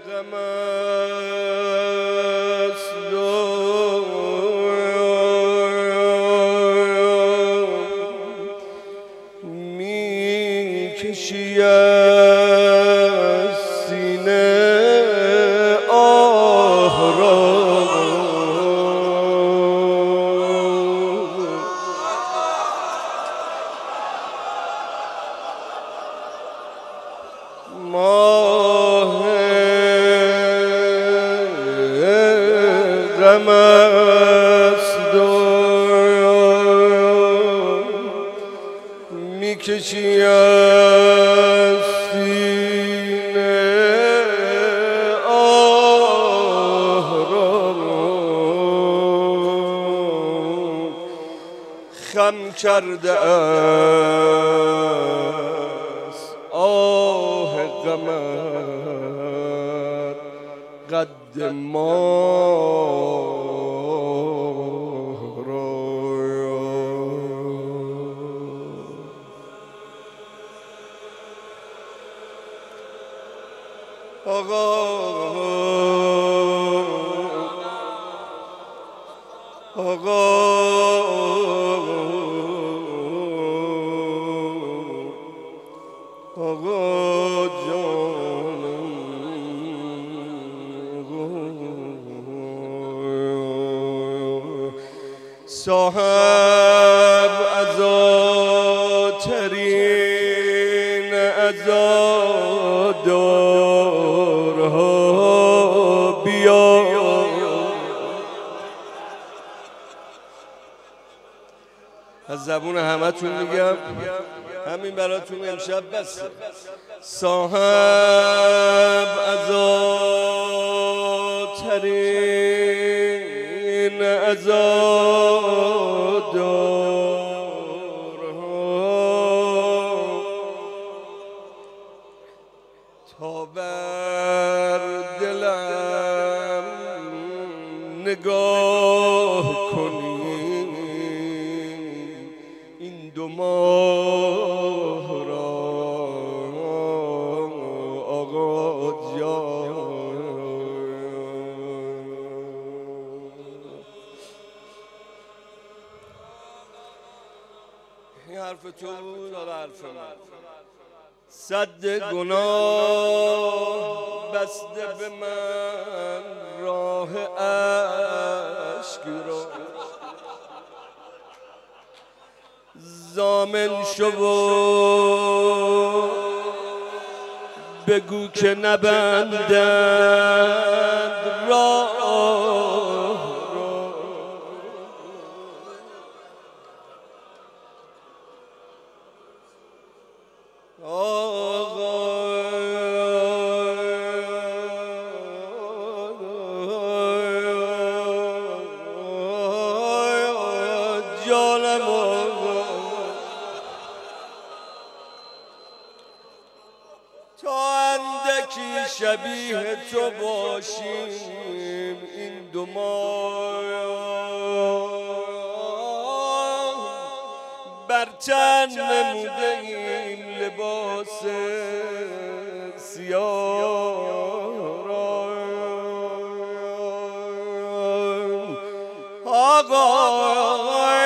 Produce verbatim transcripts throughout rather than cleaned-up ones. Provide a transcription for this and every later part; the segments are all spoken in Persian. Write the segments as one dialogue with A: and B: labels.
A: غم است و می کشی از سینه آه را ماه غم است و میکشی از سینه آه را خم کرده است آه غمت قد ماه را آقا آقا آقا جانم صاحب عزاترین عزادارها بیا از زبون همه تون میگم همین براتون امشب بسه صاحب عزاترین عزادارها تا بر دلم نگاه کنی این دو ماه را آقا جان این حرف تو بود حالا حرف من صد گناه بسته به من راه عشق را ضامن شو و بگو که نبندند راه تا اندکی شبیه تو باشیم این دو ماه بر تن نموده این لباس سیاه را آقا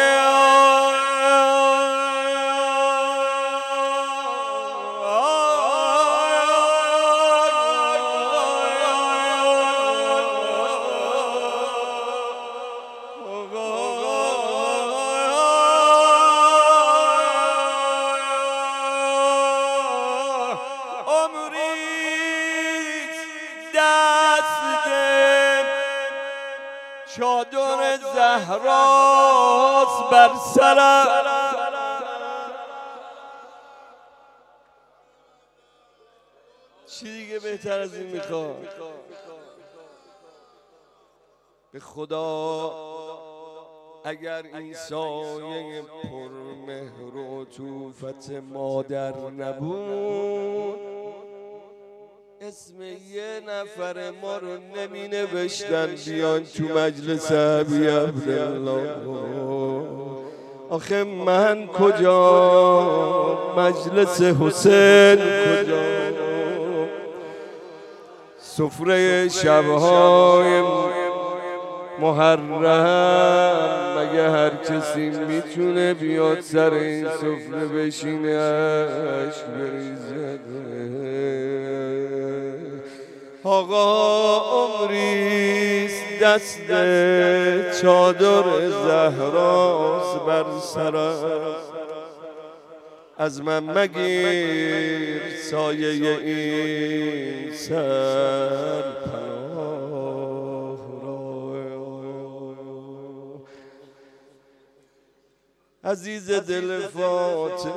A: چادر زهراست بر سرم چی دیگه بهتر از این میخوام به خدا اگر این سایه پرمهر و عطوفت مادر نبود اسم یه نفر ما رو نمی نوشتن بیان تو مجلس ابی عبدالله. آخه من کجا، مجلس حسین کجا، سفره شبهای محرم، مگه هر کسی میتونه بیاد سر این سفره بشینه اشک بریزه؟ آقا عمریست دست چادر زهراست بر سرم، از من مگیر سایه این سر پناه را. عزیز دل فاطمه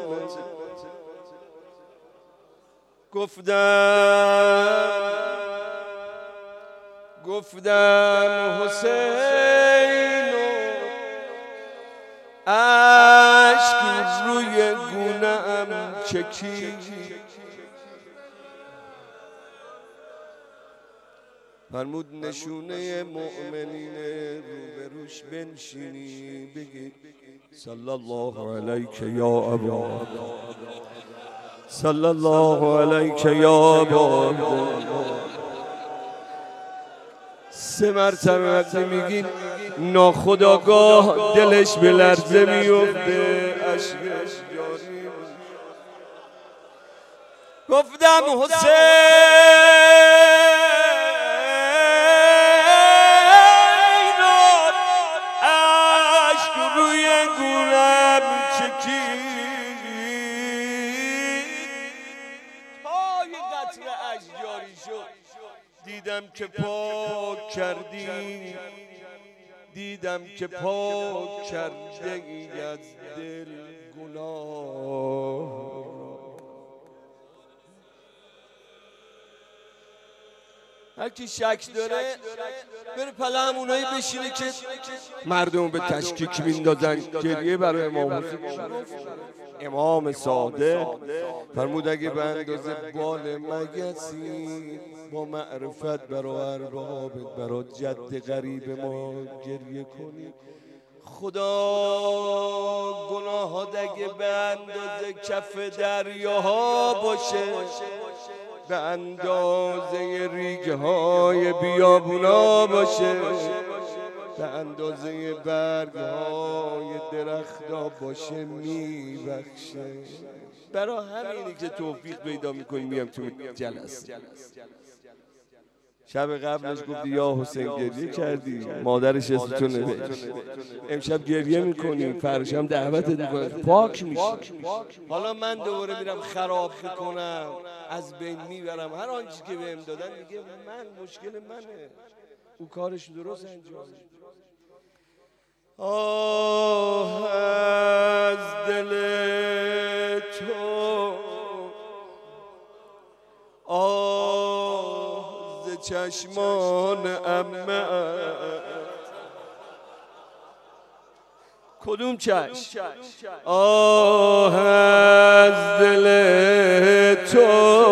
A: گفتم گفتم حسین و اشک روی گونه‌ام چکید، فرمود نشونه مؤمنین روبروش بنشینی بگی صلی الله علیک یا ابا، صلی الله علیک یا ابا. سه مرتبه وقتی میگین ناخودآگاه دلش به لرزه میفته، اشکش جاری. گفتم حسین اشک روی گونه‌ام چکید، پای قطره اشک جاری شد. دیدم که پاک کردی، دیدم که پاک کرده ای از دل گناه. هر کی شک داره بره پله همونایی بشینه که مردم به تشکیک میندازن. گریه برای امام حسین. امام صادق فرمود اگه به اندازه بال مگسی با معرفت برا اربابت برا جد غریب ما گریه کنی، خدا گناهات اگه به اندازه کف دریاها باشه، به اندازه ریگه های بیابونا باشه، به اندازه برگ های درخت باشه میبخشه. برای همینی که توفیق پیدا میکنیم میام تو جلسه. شب قبلش گفتی یا حسین گریه کردی، مادرش اسمتو نوشت، امشب گریه میکنی، فرشم دعوتت میکنه، پاک میشی. حالا من دوباره میرم خراب میکنم، از بین میبرم هر آنچه که بهم دادن. میگه من مشکل منه، او کارش درست انجام. آه از دل تو، آه ز چشمان عمه. کدوم چشم؟ آه از دل تو،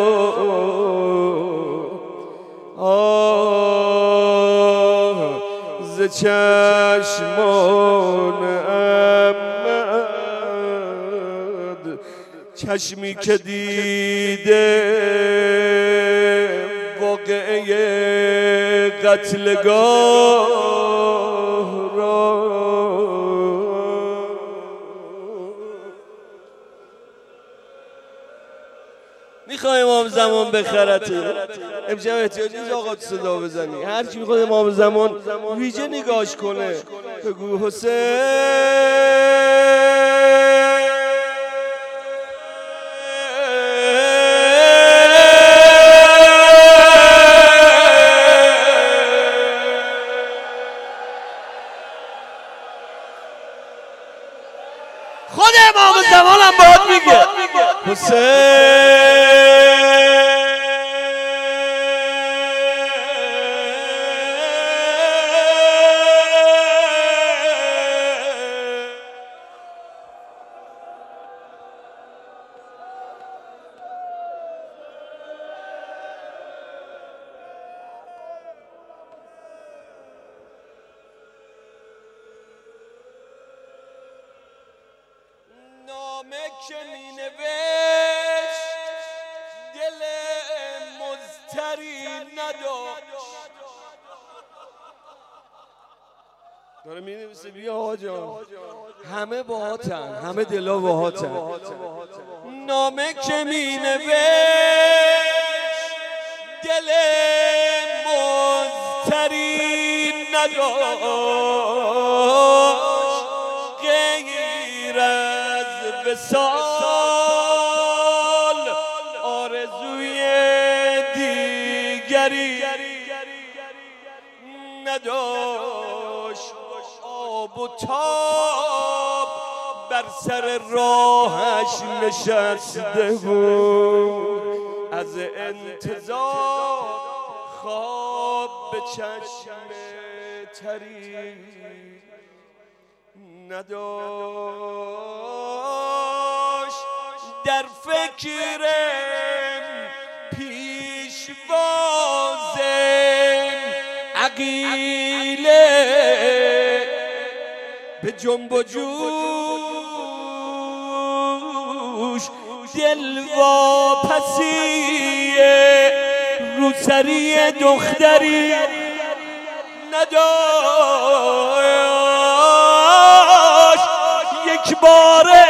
A: آه ز چشمان عمه. چشمی که دیده واقعه قتلگاه را، میخوای امام زمان بخرته. امشب احتیاج نیست آقا صدا بزنی، هر کی میخواد امام زمان ویژه نگاش کنه بگو حسین خود امام زمان هم باید میگه حسین. نامه که می نوشت دل مضطرب مضطری نداشت. داره می نویسه بیا آجا همه باهاتن، همه دلا باهاتن. نامه که می نوشت دل مضطری نداشت غیر از وصال آرزوی دیگری نداشت. آب و تاب بر سر راهش نشسته بود، از انتظار خواب به چشم تری نداشت. در فکر پیشواز عقیله به جنب و جوش دل واپسی روسری دختری نداشت. یک باره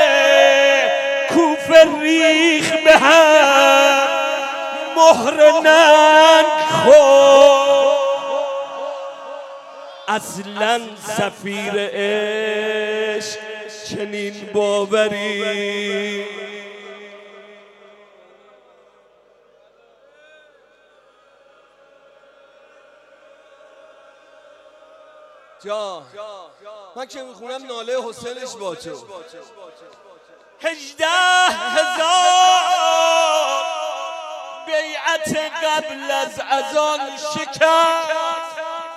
A: کوفه ریخ به هم مهر ننگ خود، اصلا سفیر عشق چنین باوری جا من که میخونم ناله حسینش با تو. هجده هزار بیعت قبل از اذان شکست،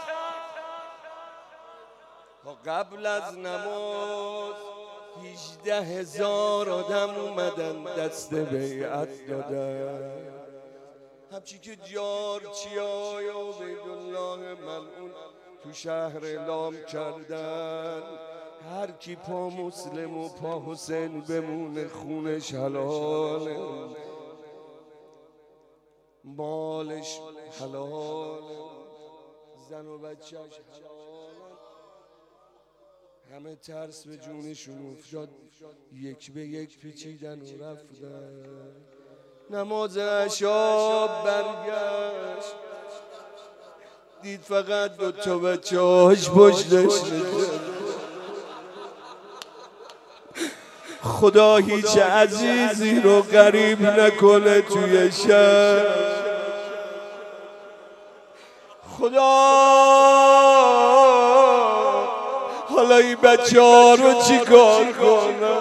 A: قبل از نماز هجده هزار آدم اومدن دست بیعت دادن. همچی که جارچیای عبیدالله ملعون تو شهر اعلام کردن هر کی پا مسلم و پا حسین بمونه خونش حلاله، مالش حلاله، زن و بچهش حلاله. همه ترس به جونشون افتاد، یک به یک پیچیدن و رفتن. نماز عشا برگشت دید فقط دو تا بچه هاش پشتش نشد. خدا هیچ عزیزی رو غریب نکنه توی شهر. خدا حالا این بچه ها رو چی کار کنم؟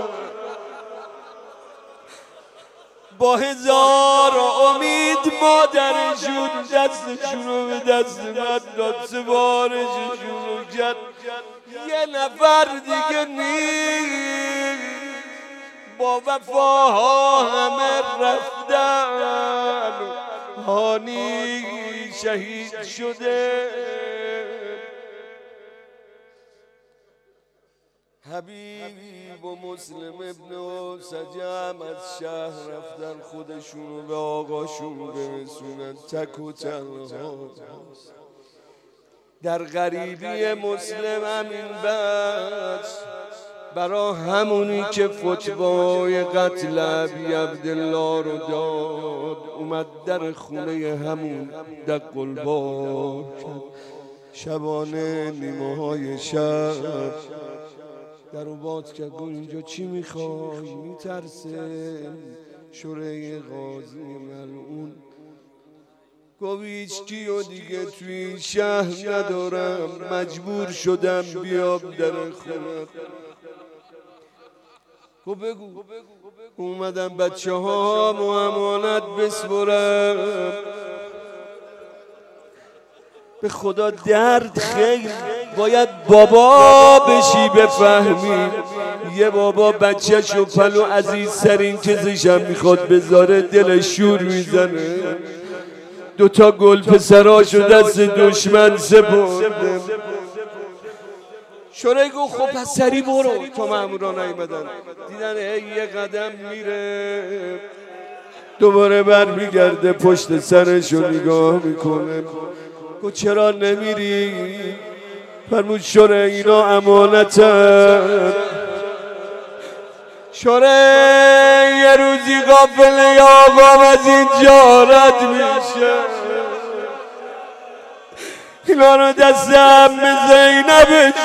A: با هزار امید مادرشون دستشون رو به دست من داد، سفارششون رو کرد. یه نفر دیگه نیست، با وفاها همه رفتن. هانی شهید شده، حبیب و مسلم ابن سجم از شهر رفتن خودشونو به آقاشون برسونن. تک و تنها در غریبی مسلم همین بس برا همونی که فتوای قتل ابی عبدالله رو داد اومد در خونه همون دق الباب شبانه نیمه های شب در و باز کرد. گو اینجا چی میخوای؟ میترسه شوره قاضی ملعون. گو هیچکی و دیگه توی شهر ندارم، مجبور شدم بیام در خونه. گو بگو اومدم بچه ها و امانت بسپرم. به خدا درد خیلی باید بابا بشی بفهمی. یه بابا بچه‌شو پلو عزیزترین چیزشم میخواد بذاره دلش شور میزنه. دوتا گل پسراشو دست دشمن سپرده. شوره گو خب پس سری برو تا مامورا نیومدن. دیدن هی یه قدم میره دوباره برمیگرده پشت سرشو نگاه میکنه. گو چرا نمیری؟ فرمود شوره اینا امانتن. شوره یه روزی غافل یا آقام از اینجا رد میشه، اینا رو دست عم زینب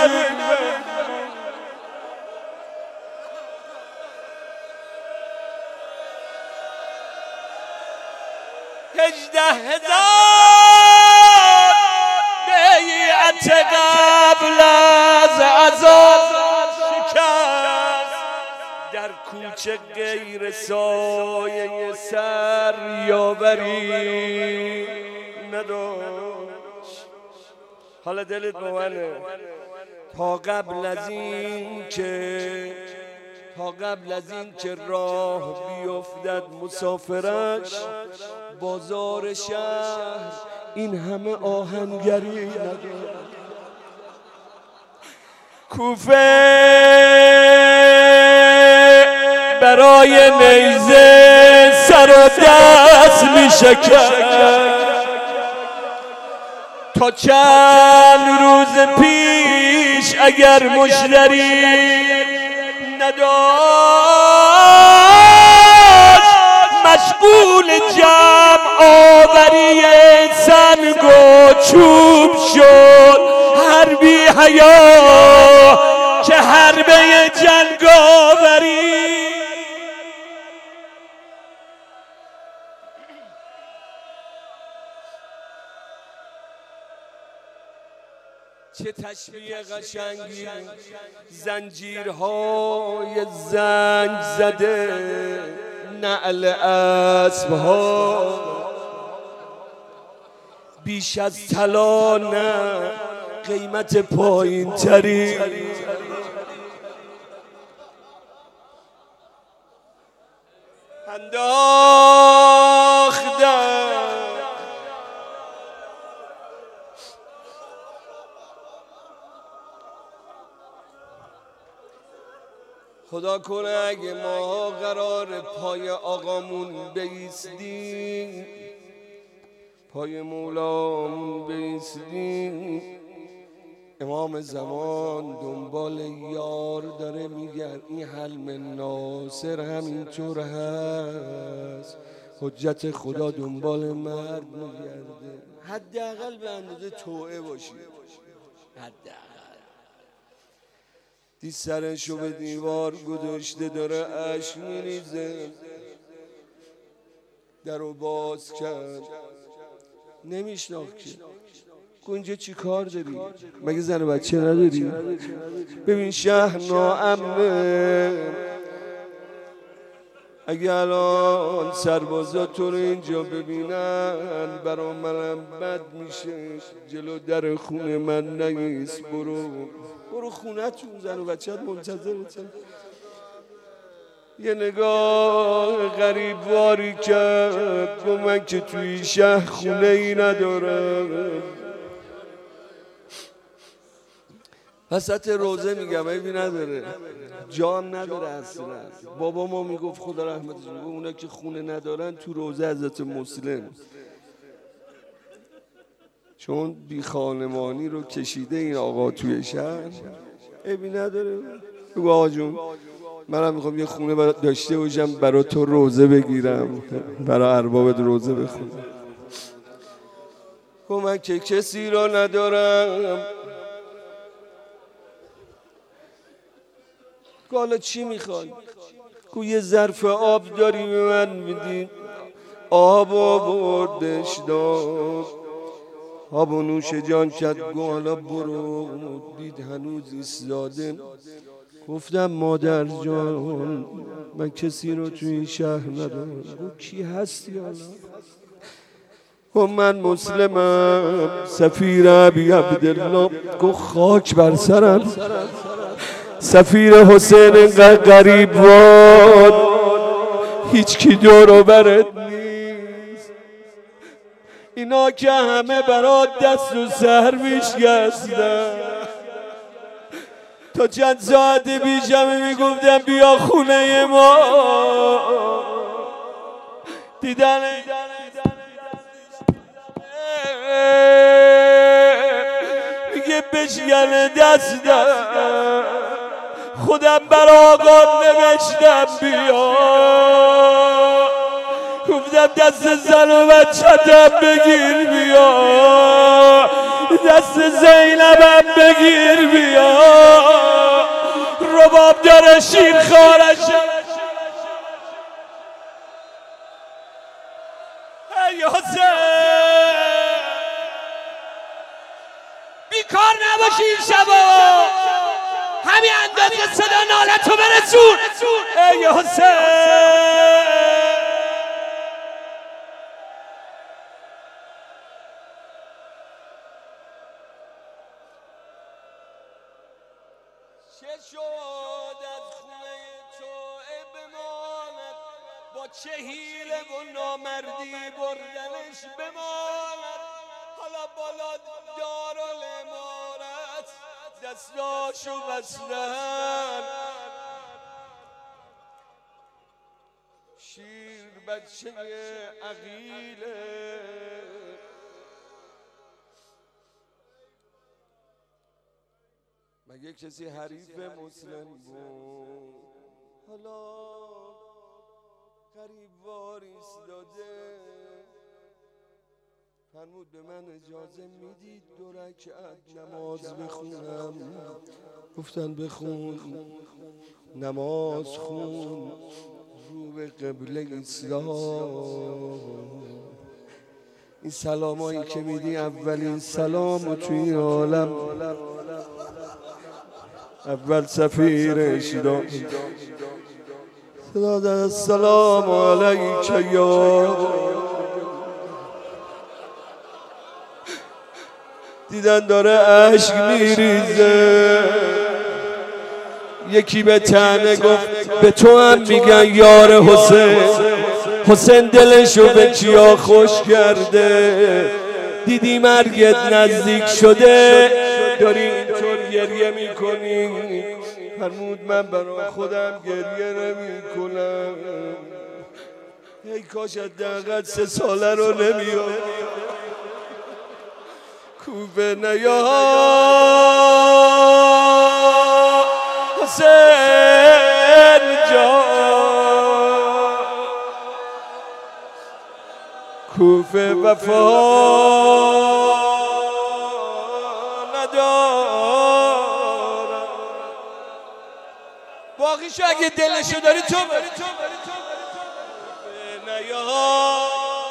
A: هجده هزار بیعت قبل از عذاب شکست، در کوچه غیر سایه سر یاوری نداشت. حالا دلت با منه تا قبل از این که تا قبل از این که راه بیفتد مسافرش، بازار شهر این همه آهنگری ندارد. کوفه برای نیزه سر و دست می شکند. تا چند روز پیش اگر مشتری نداشت، مشغول جمع آوری سنگ و چوب شد. حربی حیا که حربه جنگ آوری. چه تشبیه قشنگی، زنجیرهای زنگ زده، نعل اسبها بیش از طلا نه قیمت پایین تری. انداختم خدا کنه اگه ما قرار پای آقامون بیستیم، پای مولامون بیستیم، امام زمان دنبال یار داره میگرد. این حلم ناصر همینطور هست، حجت خدا دنبال مرد میگرده. حداقل به اندازه توعه باشی، حداقل. دی سرشو به دیوار گذاشته داره اشک میریزه، درو باز کرد، نمیشناخت که. گنجه چی کار داری؟ مگه زن و بچه نداری؟ ببین شهر ناامنه، اگه الان سربازا تو رو اینجا ببینن برا منم بد میشه. جلو در خونه من نیست، برو برو خونه تون، زن و بچه منتظرتن. یه نگاه غریب واری کرد، گفت من که توی شهر خونه ای ندارم. وسط روزه میگم ایبی نداره، جام نداره اصلا. بابا ما میگفت خدا رحمتش کنه، اونا که خونه ندارن تو روزه حضرت مسلم، چون بی خانمانی رو کشیده این آقا توی شهر. ایبی نداره. بگو آقا جون منم میخوام یه خونه داشته باشم برای تو روزه بگیرم، برای اربابت روزه بخونم. گفت من که کسی را ندارم. حالا چی میخواد؟ گفت یه ظرف آب داری به من میدی؟ آب آوردش داد، آب و نوش جان کرد. گفت حالا برو. دید هنوز ایستاده. گفتم مادر جان من کسی رو توی این شهر ندارم. گفت کی هستی حالا؟ گفت من مسلمم، سفیر ابی عبدالله. گفت خاک بر سرم، سفیر حسین اینقدر غریب بود، هیچ کی دور و برت نیست. اینا که همه برات دست و سر میشکستن. تا چند ساعت پیش همه میگفتن بیا خونه ما، دیدن میگه بشکن دستم خودم بر آقا نوشتم بیا گفتم دست زن و بچه‌تم بگیر بیا دست زینبم بگیر بیا رباب داره شیر خارش ای حسین بیکار نباشی این شبا همین اندازه صدا نالتو برسون ای حسین چه شد از خونه تو بماند با چه حیله و نامردی بردنش بماند حالا بالا دارالعمارت دستاشو بستن شیر بچه عقیله مگه کسی حریف مسلم بود حالا غریب وار ایستاده فرمود به من اجازه میدید دو رکعت نماز بخونم گفتن بخون نماز خون رو به قبله اسلام این سلامایی که میدی اولین سلام و توی این عالم اول سفیرش داد صدا در السلام علیک یا دیدن داره عشق میریزه یکی به تنه گفت به تو هم میگن یار حسین حسین دلشو به کیا خوش کرده دیدی مرگت نزدیک شده داری اینطور گریه میکنی فرمود من برای خودم گریه نمی کنم ای کاش حداقل سه ساله رو نمیام کوفه نیا حسین جان کوفه وفا ندارم باقیشو اگه دلشو داری تو بری کوفه نیا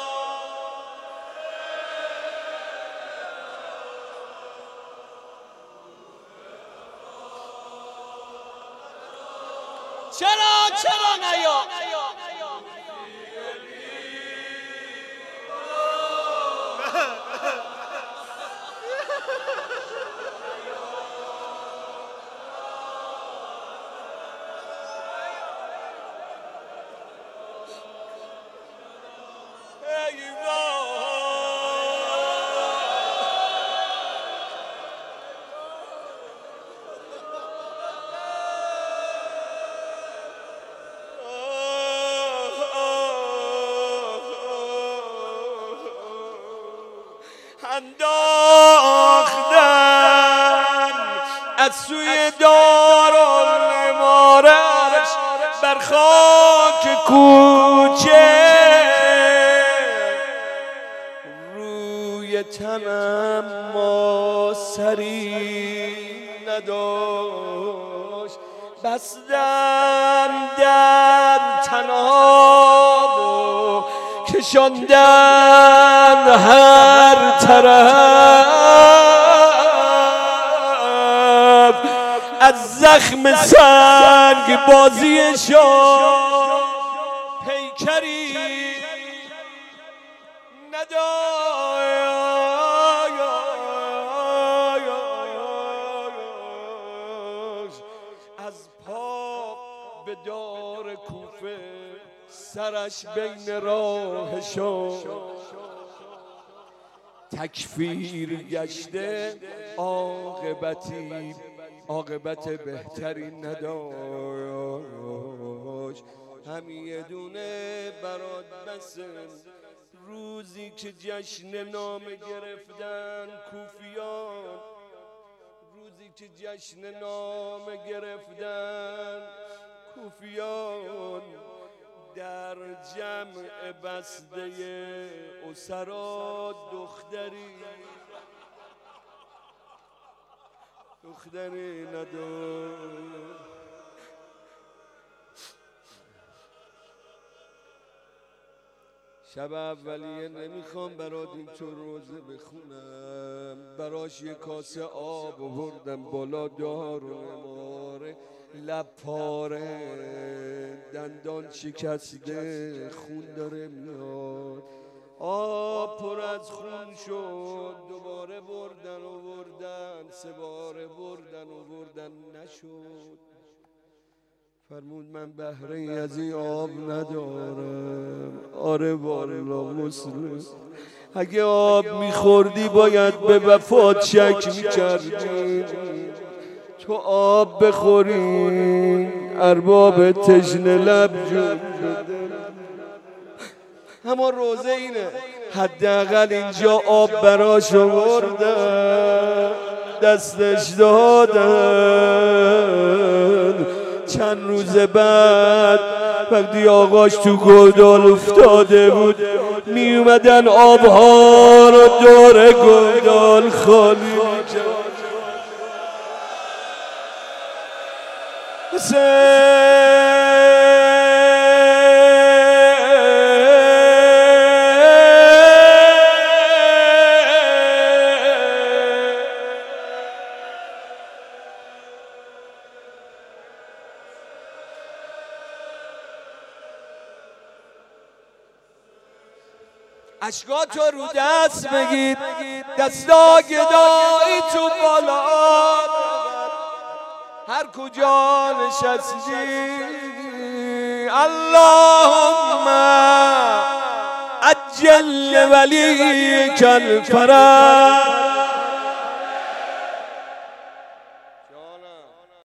A: چرا چرا نیا انداختن از سوی دارالعمارت بر خاک کوچه روی تنم ما سری نداشت بستم در تناب و کشاندن هر طرف از زخم سنگ بازیشان پیکری نداشت از پا به دار کوفه سرش بین راهشان تکفیر گشته عاقبتی عاقبت بهتری نداشت همیه دونه برات بسم. روزی که جشن نامه گرفتن کوفیان، روزی که جشن نامه گرفتن کوفیان، در جمع بسته اسرا دختری دختری نداشت. شب اولیه نمیخوام برات اینطور روزه بخونم، براش یه کاسه آب آوردم بالا، دارو ماره، لب پاره، دندان شکسته، خون داره میاد، آب پر از خون شد. دوباره بردن آوردن، سه باره بردن آوردن، نشد. فرمود من بهره ای از این آب ندارم. آره والا مسلم، اگه آب میخوردی باید به وفات شک میکردی. تو آب بخوری ارباب تشنه لب جون بده. اما روزه اینه، حداقل اینجا آب براش آوردن، دستش دادن. چند روز بعد وقتی آقاش تو گودال افتاده بود، می اومدن آبها رو دور گودال خالی میکرد. اشکاتو رو دست بگید، دستا گدایی تو بالا، هر کجا نشستی. اللهم عجل ولیک الفرج.